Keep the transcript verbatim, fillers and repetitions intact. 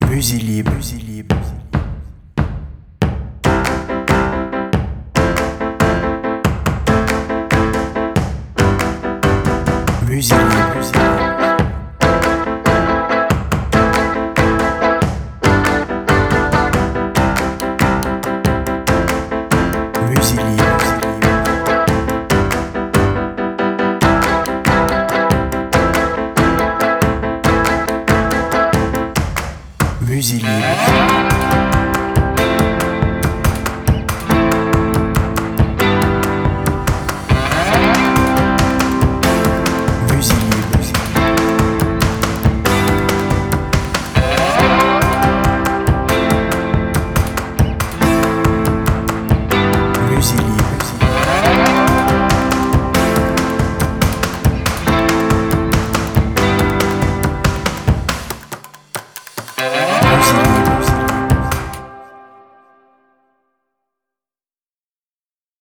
Musique libre, musique libre. Musique libre, musique libre. Musique libre, musique libre. Musique libre. Musique libre.